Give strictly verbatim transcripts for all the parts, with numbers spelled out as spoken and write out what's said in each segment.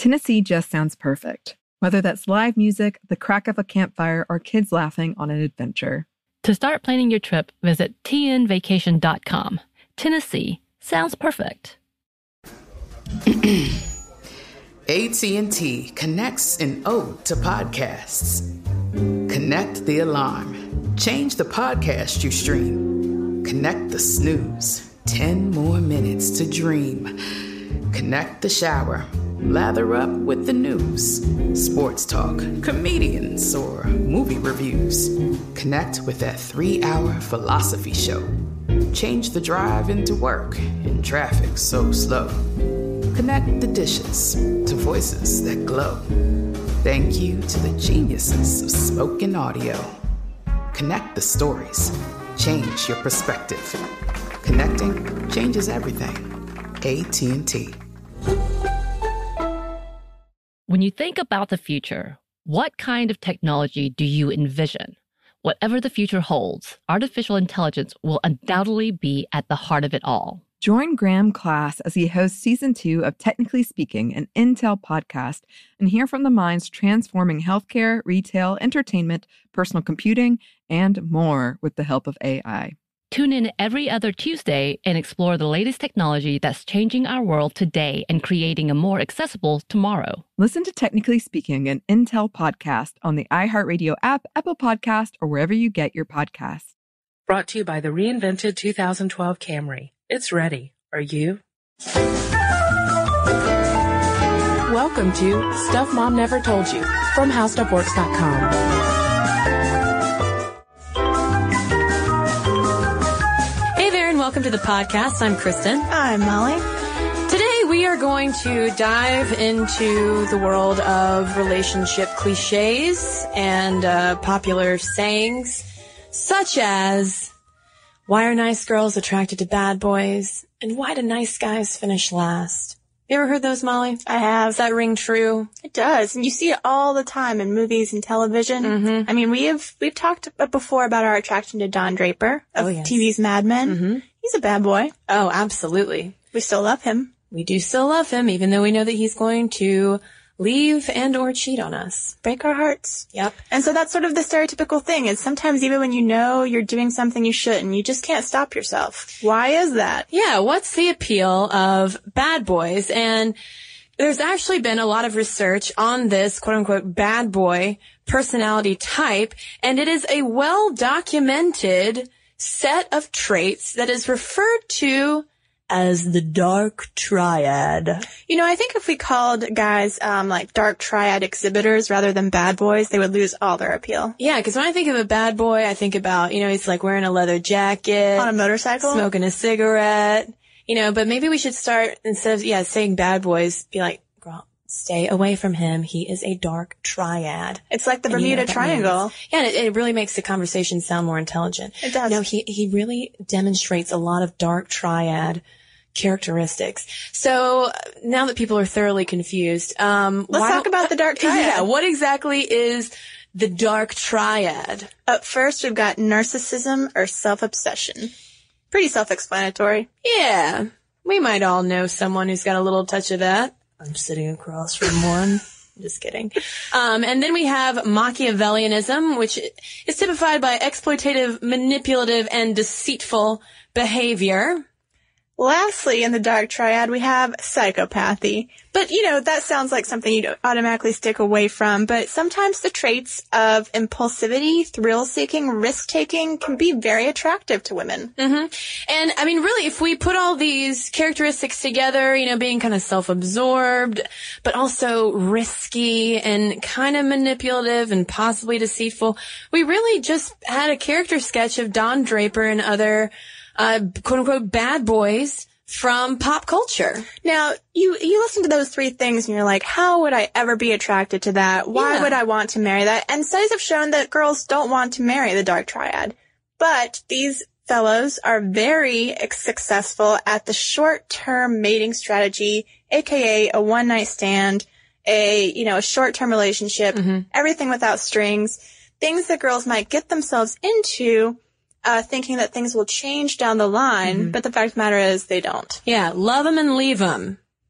Tennessee just sounds perfect. Whether that's live music, the crack of a campfire, or kids laughing on an adventure. To start planning your trip, visit T N vacation dot com. Tennessee sounds perfect. A T and T connects an ode to podcasts. Connect the alarm. Change the podcast you stream. Connect the snooze. Ten more minutes to dream. Connect the shower. Lather up with the news. Sports talk, comedians, or movie reviews. Connect with that three-hour philosophy show. Change the drive into work in traffic so slow. Connect the dishes to voices that glow. Thank you to the geniuses of spoken audio. Connect the stories. Change your perspective. Connecting changes everything. A T and T. When you think about the future, what kind of technology do you envision? Whatever the future holds, artificial intelligence will undoubtedly be at the heart of it all. Join Graham Class as he hosts season two of Technically Speaking, an Intel podcast, and hear from the minds transforming healthcare, retail, entertainment, personal computing, and more with the help of A I. Tune in every other Tuesday and explore the latest technology that's changing our world today and creating a more accessible tomorrow. Listen to Technically Speaking, an Intel podcast on the iHeartRadio app, Apple Podcast, or wherever you get your podcasts. Brought to you by the reinvented two thousand twelve Camry. It's ready. Are you? Welcome to Stuff Mom Never Told You from How Stuff Works dot com. Welcome to the podcast. I'm Kristen. I'm Molly. Today we are going to dive into the world of relationship cliches and uh, popular sayings, such as, why are nice girls attracted to bad boys? And why do nice guys finish last? You ever heard those, Molly? I have. Does that ring true? It does. And you see it all the time in movies and television. Mm-hmm. I mean, we have, we've talked before about our attraction to Don Draper of oh, yes. T V's Mad Men. Mm-hmm. He's a bad boy. Oh, absolutely. We still love him. We do still love him, even though we know that he's going to leave and or cheat on us. Break our hearts. Yep. And so that's sort of the stereotypical thing, is sometimes even when you know you're doing something you shouldn't, you just can't stop yourself. Why is that? Yeah, what's the appeal of bad boys? And there's actually been a lot of research on this quote-unquote bad boy personality type, and it is a well-documented set of traits that is referred to as the dark triad. You know, I think if we called guys um like dark triad exhibitors rather than bad boys, they would lose all their appeal. Yeah, because when I think of a bad boy, I think about, you know, he's like wearing a leather jacket. On a motorcycle? Smoking a cigarette. You know, but maybe we should start, instead of, yeah, saying bad boys, be like, girl, stay away from him. He is a dark triad. It's like the And Bermuda you know Triangle. Means. Yeah, and it, it really makes the conversation sound more intelligent. It does. No, he, he really demonstrates a lot of dark triad characteristics. So now that people are thoroughly confused, um, let's talk about the dark triad. Yeah, what exactly is the dark triad? Up first, we've got narcissism or self-obsession. Pretty self-explanatory. Yeah, we might all know someone who's got a little touch of that. I'm sitting across from one. Just kidding. Um, and then we have Machiavellianism, which is typified by exploitative, manipulative, and deceitful behavior. Lastly, in the dark triad, we have psychopathy. But, you know, that sounds like something you'd automatically stick away from. But sometimes the traits of impulsivity, thrill-seeking, risk-taking can be very attractive to women. Mm-hmm. And, I mean, really, if we put all these characteristics together, you know, being kind of self-absorbed, but also risky and kind of manipulative and possibly deceitful, we really just had a character sketch of Don Draper and other Uh, quote unquote bad boys from pop culture. Now, you, you listen to those three things and you're like, how would I ever be attracted to that? Why Yeah. would I want to marry that? And studies have shown that girls don't want to marry the dark triad. But these fellows are very successful at the short-term mating strategy, aka a one-night stand, a, you know, a short-term relationship, mm-hmm. everything without strings, things that girls might get themselves into Uh, thinking that things will change down the line, mm-hmm. but the fact of the matter is they don't. Yeah, love them and leave them.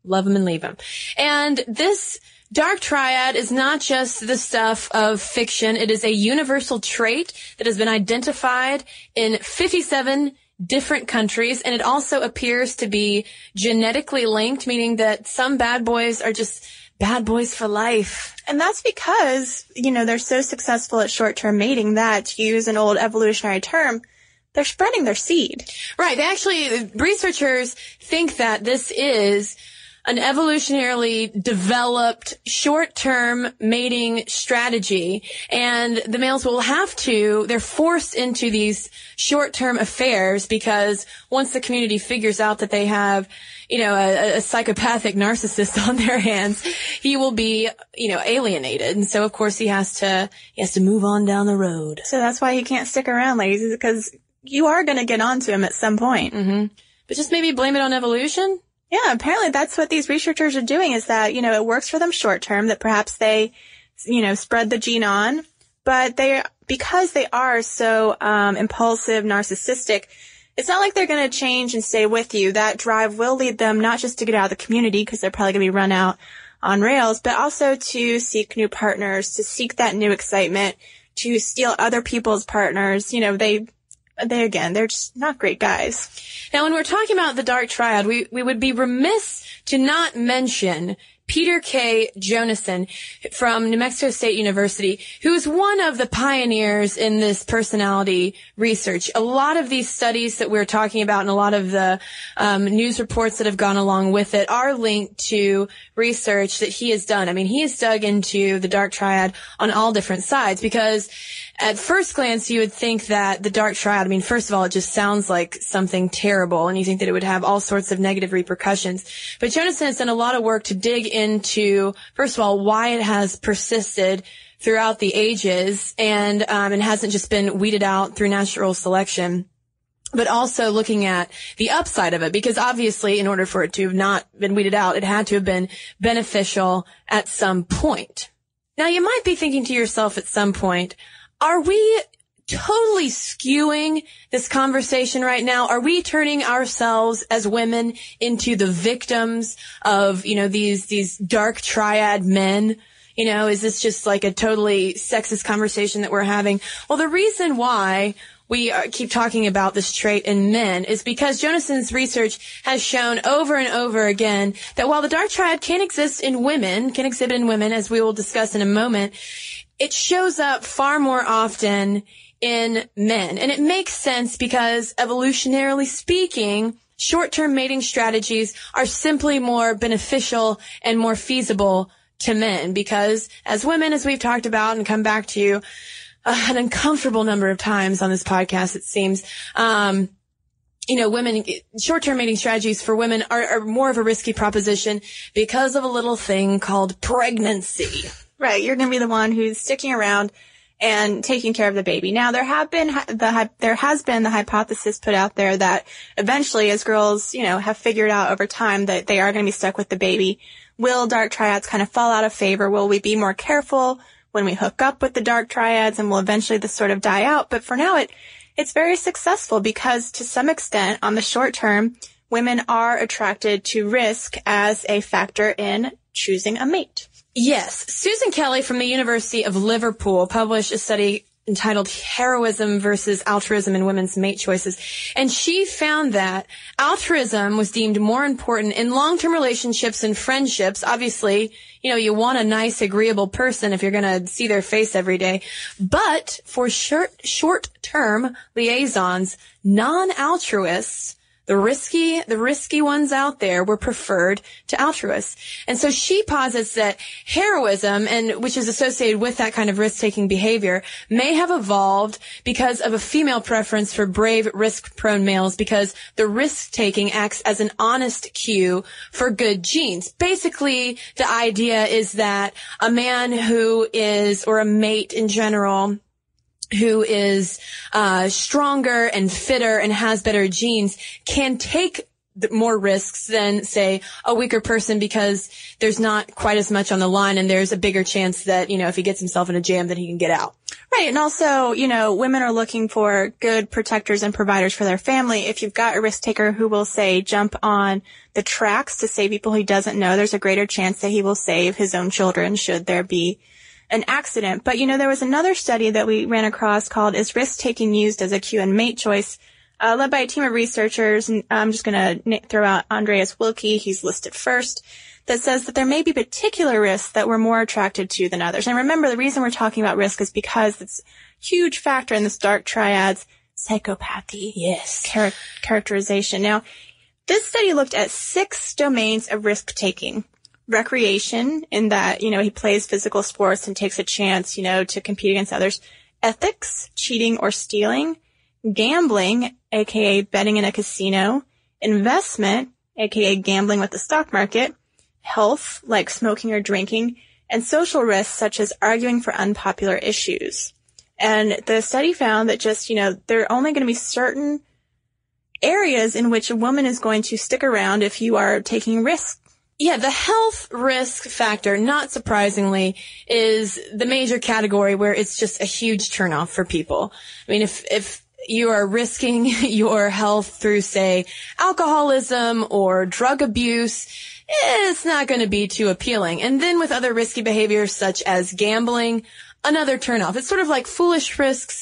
Love them and leave them. And this dark triad is not just the stuff of fiction. It is a universal trait that has been identified in fifty-seven different countries, and it also appears to be genetically linked, meaning that some bad boys are just bad boys for life. And that's because, you know, they're so successful at short-term mating that, to use an old evolutionary term, they're spreading their seed. Right. They actually, researchers think that this is an evolutionarily developed short-term mating strategy, and the males will have to, they're forced into these short-term affairs because once the community figures out that they have, you know, a, a psychopathic narcissist on their hands, he will be, you know, alienated. And so, of course, he has to, he has to move on down the road. So that's why he can't stick around, ladies, is because you are going to get onto him at some point. Mm-hmm. But just maybe blame it on evolution? Yeah, apparently that's what these researchers are doing, is that, you know, it works for them short term, that perhaps they, you know, spread the gene on, but they, because they are so um impulsive, narcissistic, it's not like they're going to change and stay with you. That drive will lead them not just to get out of the community, because they're probably going to be run out on rails, but also to seek new partners, to seek that new excitement, to steal other people's partners. You know, they, they again, they're just not great guys. Now, when we're talking about the dark triad, we, we would be remiss to not mention Peter K. Jonassen from New Mexico State University, who is one of the pioneers in this personality research. A lot of these studies that we're talking about and a lot of the um, news reports that have gone along with it are linked to research that he has done. I mean, he has dug into the dark triad on all different sides, because at first glance, you would think that the dark triad, I mean, first of all, it just sounds like something terrible, and you think that it would have all sorts of negative repercussions. But Jonassen has done a lot of work to dig into, first of all, why it has persisted throughout the ages and, um, and hasn't just been weeded out through natural selection, but also looking at the upside of it, because obviously in order for it to have not been weeded out, it had to have been beneficial at some point. Now, you might be thinking to yourself at some point, are we totally skewing this conversation right now? Are we turning ourselves as women into the victims of, you know, these, these dark triad men? You know, is this just like a totally sexist conversation that we're having? Well, the reason why we are, keep talking about this trait in men is because Jonassen's research has shown over and over again that while the dark triad can exist in women, can exhibit in women, as we will discuss in a moment, it shows up far more often in men. And it makes sense because, evolutionarily speaking, short-term mating strategies are simply more beneficial and more feasible to men, because as women, as we've talked about and come back to uh, an uncomfortable number of times on this podcast, it seems, um, you know, women, short-term mating strategies for women are, are more of a risky proposition because of a little thing called pregnancy. Right. You're going to be the one who's sticking around and taking care of the baby. Now, there have been the there has been the hypothesis put out there that eventually, as girls, you know, have figured out over time that they are going to be stuck with the baby, will dark triads kind of fall out of favor? Will we be more careful when we hook up with the dark triads, and will eventually this sort of die out? But for now, it it's very successful because, to some extent, on the short term, women are attracted to risk as a factor in choosing a mate. Yes. Susan Kelly from the University of Liverpool published a study entitled Heroism versus Altruism in Women's Mate Choices. And she found that altruism was deemed more important in long-term relationships and friendships. Obviously, you know, you want a nice, agreeable person if you're going to see their face every day. But for short, short-term liaisons, non-altruists, The risky, the risky ones out there were preferred to altruists. And so she posits that heroism, and which is associated with that kind of risk-taking behavior, may have evolved because of a female preference for brave, risk-prone males, because the risk-taking acts as an honest cue for good genes. Basically, the idea is that a man who is, or a mate in general, who is uh stronger and fitter and has better genes can take more risks than, say, a weaker person, because there's not quite as much on the line and there's a bigger chance that, you know, if he gets himself in a jam, that he can get out. Right. And also, you know, women are looking for good protectors and providers for their family. If you've got a risk taker who will, say, jump on the tracks to save people he doesn't know, there's a greater chance that he will save his own children should there be an accident. But, you know, there was another study that we ran across called Is Risk-Taking Used as a Cue and Mate Choice? Uh, led by a team of researchers. And I'm just going to throw out Andreas Wilkie. He's listed first. That says that there may be particular risks that we're more attracted to than others. And remember, the reason we're talking about risk is because it's a huge factor in this dark triad's psychopathy. Yes. Char- characterization. Now, this study looked at six domains of risk-taking. Recreation, in that, you know, he plays physical sports and takes a chance, you know, to compete against others. Ethics, cheating or stealing. Gambling, aka betting in a casino. Investment, aka gambling with the stock market. Health, like smoking or drinking, and social risks such as arguing for unpopular issues. And the study found that just, you know, there are only going to be certain areas in which a woman is going to stick around if you are taking risks. Yeah, the health risk factor, not surprisingly, is the major category where it's just a huge turnoff for people. I mean, if, if you are risking your health through, say, alcoholism or drug abuse, it's not going to be too appealing. And then with other risky behaviors such as gambling, another turnoff. It's sort of like foolish risks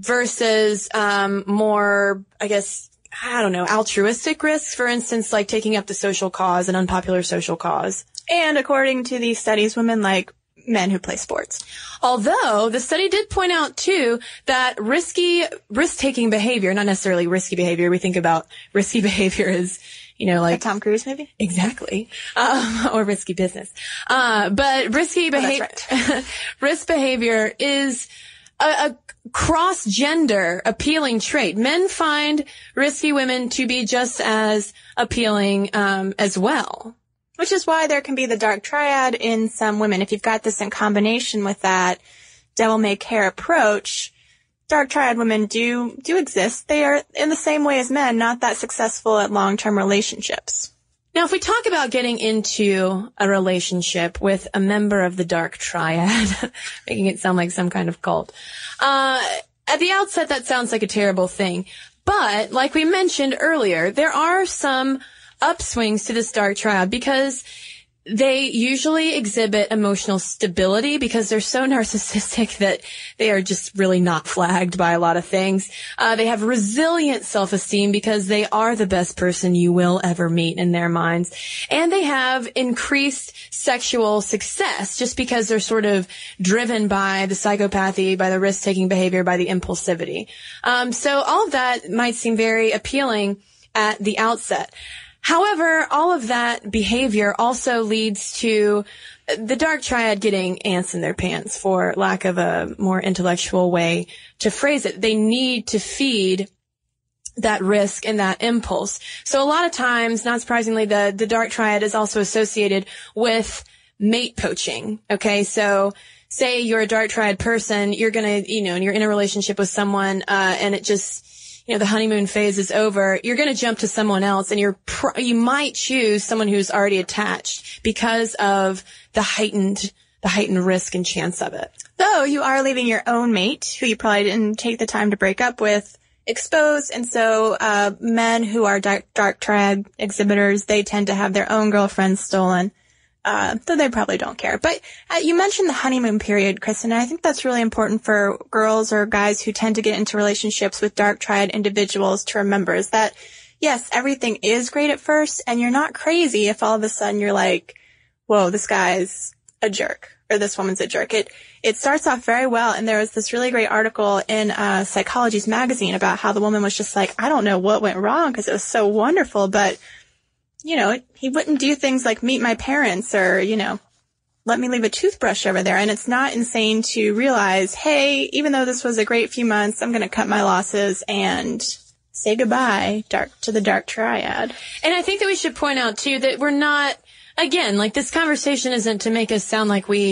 versus um more, I guess, I don't know, altruistic risks, for instance, like taking up the social cause, an unpopular social cause. And according to these studies, women like men who play sports. Although the study did point out, too, that risky, risk-taking behavior, not necessarily risky behavior, we think about risky behavior as, you know, like... A Tom Cruise movie? Exactly. Um, or risky business. Uh, but risky behavior... Oh, that's right. risk behavior is a, a cross-gender appealing trait. Men find risky women to be just as appealing um, as well. Which is why there can be the dark triad in some women. If you've got this in combination with that devil-may-care approach, dark triad women do do exist. They are, in the same way as men, not that successful at long-term relationships. Now, if we talk about getting into a relationship with a member of the dark triad, making it sound like some kind of cult, uh, at the outset, that sounds like a terrible thing. But, like we mentioned earlier, there are some upswings to this dark triad because they usually exhibit emotional stability because they're so narcissistic that they are just really not flagged by a lot of things. Uh, they have resilient self-esteem because they are the best person you will ever meet in their minds. And they have increased sexual success just because they're sort of driven by the psychopathy, by the risk-taking behavior, by the impulsivity. Um, so all of that might seem very appealing at the outset. However, all of that behavior also leads to the dark triad getting ants in their pants, for lack of a more intellectual way to phrase it. They need to feed that risk and that impulse. So a lot of times, not surprisingly, the, the dark triad is also associated with mate poaching. Okay, so say you're a dark triad person, you're gonna, you know, and you're in a relationship with someone, uh, and it just, you know, the honeymoon phase is over, you're going to jump to someone else, and you're pr- you might choose someone who's already attached because of the heightened the heightened risk and chance of it. Though you are leaving your own mate, who you probably didn't take the time to break up with, exposed, and so uh men who are dark, dark triad exhibitors, they tend to have their own girlfriends stolen. Uh, though they probably don't care. But uh, you mentioned the honeymoon period, Kristen, and I think that's really important for girls or guys who tend to get into relationships with dark triad individuals to remember, is that, yes, everything is great at first, and you're not crazy if all of a sudden you're like, whoa, this guy's a jerk, or this woman's a jerk. It it starts off very well, and there was this really great article in uh, Psychology's magazine about how the woman was just like, I don't know what went wrong because it was so wonderful, but you know, he wouldn't do things like meet my parents or, you know, let me leave a toothbrush over there. And it's not insane to realize, hey, even though this was a great few months, I'm going to cut my losses and say goodbye dark to the dark triad. And I think that we should point out, too, that we're not, again, like this conversation isn't to make us sound like we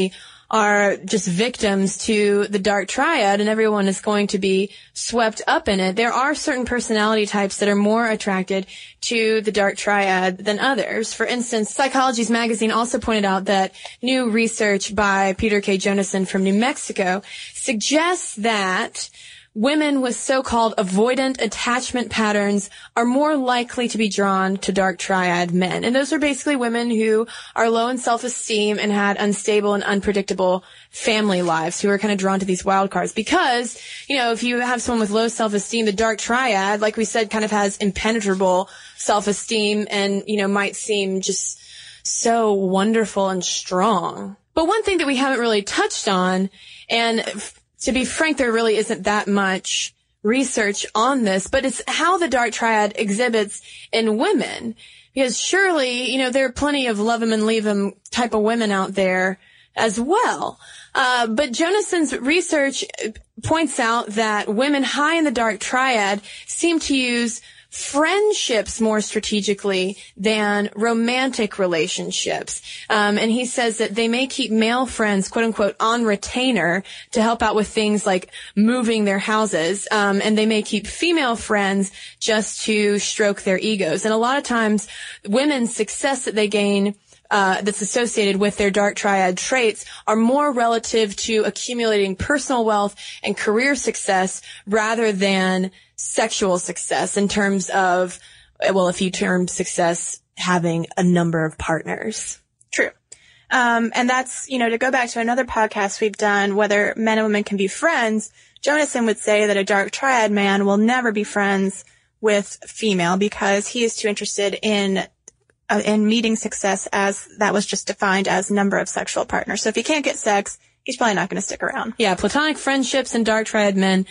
are just victims to the dark triad and everyone is going to be swept up in it. There are certain personality types that are more attracted to the dark triad than others. For instance, Psychology's magazine also pointed out that new research by Peter K. Jonassen from New Mexico suggests that women with so-called avoidant attachment patterns are more likely to be drawn to dark triad men. And those are basically women who are low in self-esteem and had unstable and unpredictable family lives, who are kind of drawn to these wild cards. Because, you know, if you have someone with low self-esteem, the dark triad, like we said, kind of has impenetrable self-esteem and, you know, might seem just so wonderful and strong. But one thing that we haven't really touched on, and to be frank, there really isn't that much research on this, but it's how the dark triad exhibits in women. Because surely, you know, there are plenty of love 'em and leave 'em type of women out there as well. Uh, but Jonassen's research points out that women high in the dark triad seem to use friendships more strategically than romantic relationships. Um, and he says that they may keep male friends, quote unquote, on retainer to help out with things like moving their houses. Um, and they may keep female friends just to stroke their egos. And a lot of times women's success that they gain Uh, that's associated with their dark triad traits are more relative to accumulating personal wealth and career success rather than sexual success in terms of, well, if you term success having a number of partners. True. Um, and that's, you know, to go back to another podcast we've done, whether men and women can be friends, Jonassen would say that a dark triad man will never be friends with female because he is too interested in Uh, in meeting success as that was just defined as number of sexual partners. So if he can't get sex, he's probably not going to stick around. Yeah, platonic friendships and dark triad men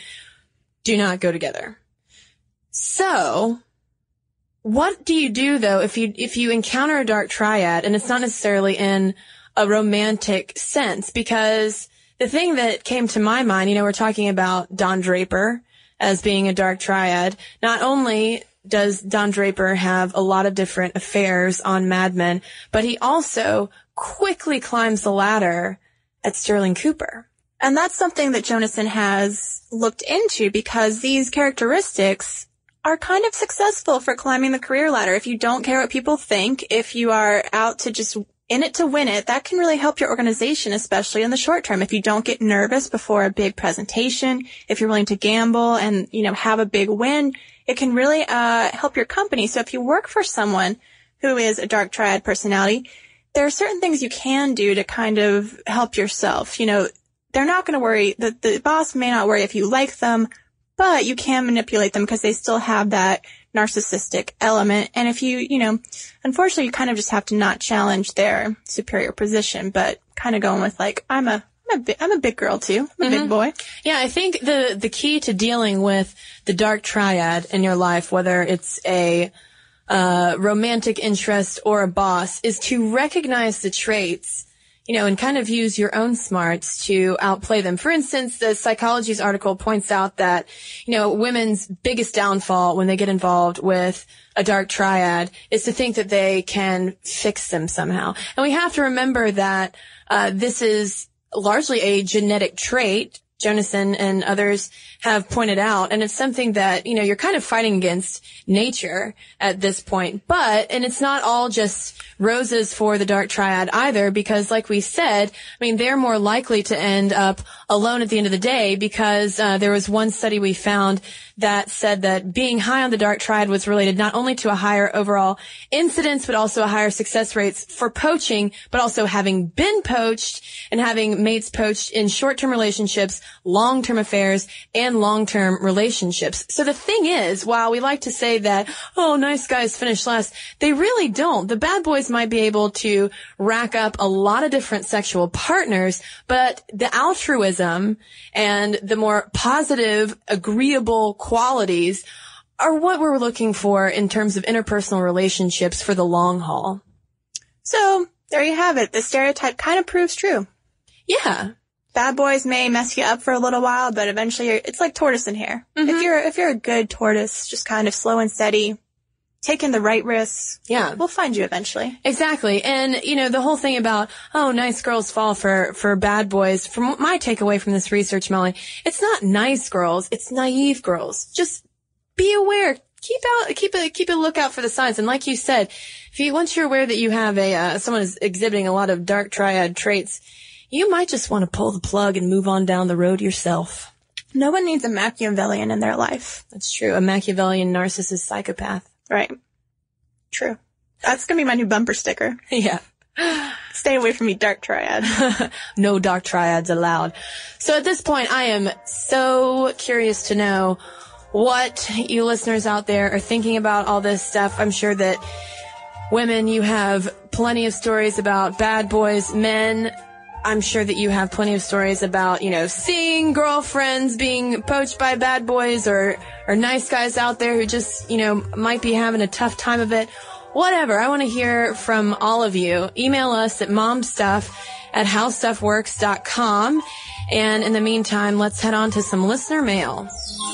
do not go together. So, what do you do though if you if you encounter a dark triad and it's not necessarily in a romantic sense? Because the thing that came to my mind, you know, we're talking about Don Draper as being a dark triad. Not only does Don Draper have a lot of different affairs on Mad Men, but he also quickly climbs the ladder at Sterling Cooper. And that's something that Jonassen has looked into because these characteristics are kind of successful for climbing the career ladder. If you don't care what people think, if you are out to just in it to win it, that can really help your organization, especially in the short term. If you don't get nervous before a big presentation, if you're willing to gamble and, you know, have a big win, it can really uh help your company. So if you work for someone who is a dark triad personality, there are certain things you can do to kind of help yourself. You know, they're not going to worry, the, the boss may not worry if you like them, but you can manipulate them because they still have that narcissistic element. And if you, you know, unfortunately, you kind of just have to not challenge their superior position, but kind of going with like, I'm a I'm a, big, I'm a big girl too. I'm a mm-hmm. big boy. Yeah, I think the, the key to dealing with the dark triad in your life, whether it's a uh romantic interest or a boss, is to recognize the traits, you know, and kind of use your own smarts to outplay them. For instance, the Psychology's article points out that, you know, women's biggest downfall when they get involved with a dark triad is to think that they can fix them somehow. And we have to remember that uh this is largely a genetic trait, Jonassen and others have pointed out, and it's something that, you know, you're kind of fighting against nature at this point. But, and it's not all just roses for the dark triad either, because like we said, I mean, they're more likely to end up alone at the end of the day because uh, there was one study we found that said that being high on the dark triad was related not only to a higher overall incidence, but also a higher success rates for poaching, but also having been poached and having mates poached in short-term relationships, long-term affairs, and long-term relationships. So the thing is, while we like to say that, oh, nice guys finish last, they really don't. The bad boys might be able to rack up a lot of different sexual partners, but the altruism and the more positive, agreeable qualities are what we're looking for in terms of interpersonal relationships for the long haul. So there you have it. The stereotype kind of proves true. Yeah. Bad boys may mess you up for a little while, but eventually you're, it's like tortoise and hare. Mm-hmm. If you're, if you're a good tortoise, just kind of slow and steady, taking the right risks, yeah, we'll find you eventually. Exactly. And, you know, the whole thing about, oh, nice girls fall for, for bad boys. From my takeaway from this research, Molly, it's not nice girls. It's naive girls. Just be aware. Keep out, keep a, keep a lookout for the signs. And like you said, if you, once you're aware that you have a, uh, someone is exhibiting a lot of dark triad traits, you might just want to pull the plug and move on down the road yourself. No one needs a Machiavellian in their life. That's true. A Machiavellian narcissist psychopath. Right. True. That's going to be my new bumper sticker. Yeah. Stay away from me, dark triad. No dark triads allowed. So at this point, I am so curious to know what you listeners out there are thinking about all this stuff. I'm sure that women, you have plenty of stories about bad boys. Men, I'm sure that you have plenty of stories about, you know, seeing girlfriends being poached by bad boys or, or nice guys out there who just, you know, might be having a tough time of it. Whatever. I want to hear from all of you. Email us at momstuff at howstuffworks dot com. And in the meantime, let's head on to some listener mail.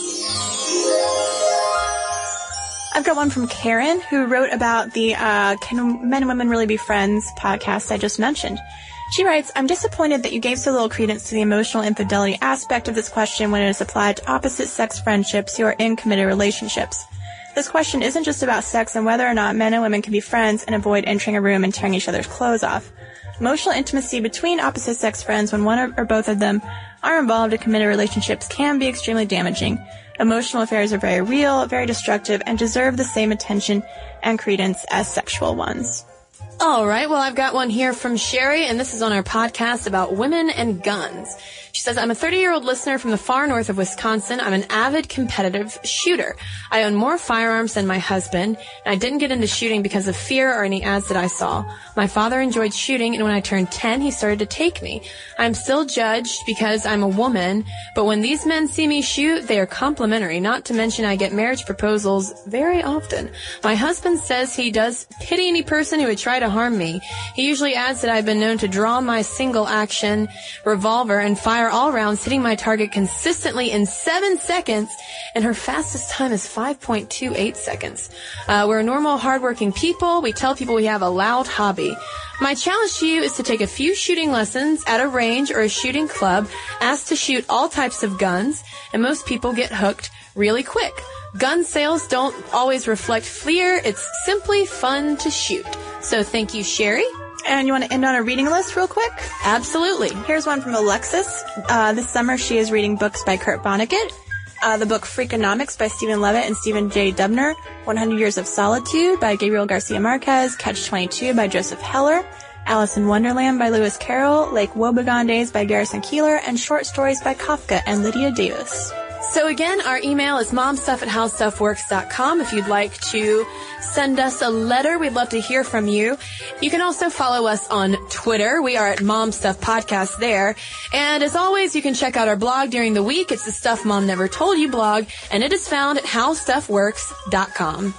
I've got one from Karen, who wrote about the uh, Can Men and Women Really Be Friends podcast I just mentioned. She writes, I'm disappointed that you gave so little credence to the emotional infidelity aspect of this question when it is applied to opposite-sex friendships who are in committed relationships. This question isn't just about sex and whether or not men and women can be friends and avoid entering a room and tearing each other's clothes off. Emotional intimacy between opposite-sex friends when one or both of them are involved in committed relationships can be extremely damaging. Emotional affairs are very real, very destructive, and deserve the same attention and credence as sexual ones. All right. Well, I've got one here from Sherry, and this is on our podcast about women and guns. She says, I'm a thirty-year-old listener from the far north of Wisconsin. I'm an avid competitive shooter. I own more firearms than my husband, and I didn't get into shooting because of fear or any ads that I saw. My father enjoyed shooting, and when I turned ten, he started to take me. I'm still judged because I'm a woman, but when these men see me shoot, they are complimentary, not to mention I get marriage proposals very often. My husband says he does pity any person who would try to harm me. He usually adds that I've been known to draw my single-action revolver and fire all rounds, hitting my target consistently in seven seconds, and her fastest time is five point two eight seconds. Uh, we're normal, hardworking people. We tell people we have a loud hobby. My challenge to you is to take a few shooting lessons at a range or a shooting club, ask to shoot all types of guns, and most people get hooked really quick. Gun sales don't always reflect fear. It's simply fun to shoot. So thank you, Sherry. And you want to end on a reading list real quick? Absolutely. Here's one from Alexis. Uh, this summer she is reading books by Kurt Vonnegut. Uh, the book Freakonomics by Stephen Levitt and Stephen J. Dubner. one hundred Years of Solitude by Gabriel Garcia Marquez. Catch twenty-two by Joseph Heller. Alice in Wonderland by Lewis Carroll. Lake Wobegon Days by Garrison Keillor. And short stories by Kafka and Lydia Davis. So again, our email is momstuff at howstuffworks dot com. If you'd like to send us a letter, we'd love to hear from you. You can also follow us on Twitter. We are at Momstuff Podcast there. And as always, you can check out our blog during the week. It's the Stuff Mom Never Told You blog, and it is found at howstuffworks dot com.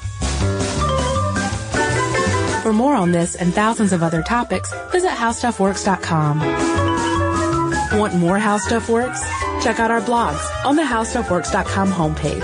For more on this and thousands of other topics, visit howstuffworks dot com. Want more How Stuff Works? Check out our blogs on the howstuffworks dot com homepage.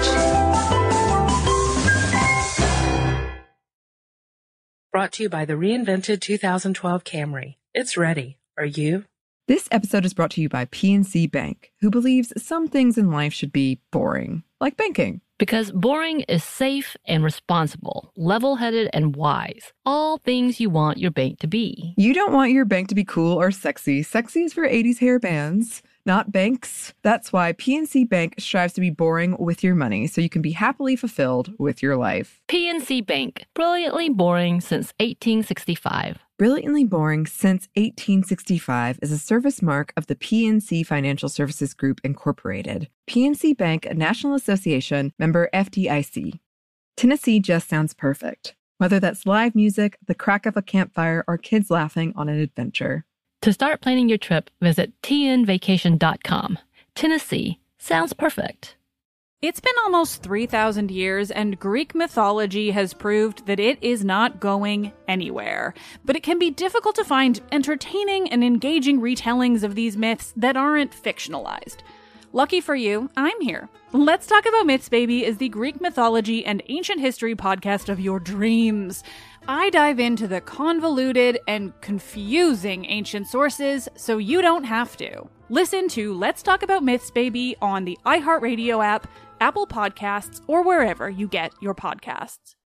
Brought to you by the reinvented two thousand twelve Camry. It's ready. Are you? This episode is brought to you by P N C Bank, who believes some things in life should be boring, like banking. Because boring is safe and responsible, level-headed and wise. All things you want your bank to be. You don't want your bank to be cool or sexy. Sexy is for eighties hair bands, not banks. That's why P N C Bank strives to be boring with your money so you can be happily fulfilled with your life. P N C Bank, brilliantly boring since eighteen sixty-five. Brilliantly Boring Since eighteen sixty-five is a service mark of the P N C Financial Services Group, Incorporated. P N C Bank, a National Association, member F D I C. Tennessee just sounds perfect. Whether that's live music, the crack of a campfire, or kids laughing on an adventure. To start planning your trip, visit T N vacation dot com. Tennessee sounds perfect. It's been almost three thousand years, and Greek mythology has proved that it is not going anywhere. But it can be difficult to find entertaining and engaging retellings of these myths that aren't fictionalized. Lucky for you, I'm here. Let's Talk About Myths, Baby is the Greek mythology and ancient history podcast of your dreams. I dive into the convoluted and confusing ancient sources so you don't have to. Listen to Let's Talk About Myths, Baby on the iHeartRadio app, Apple Podcasts, or wherever you get your podcasts.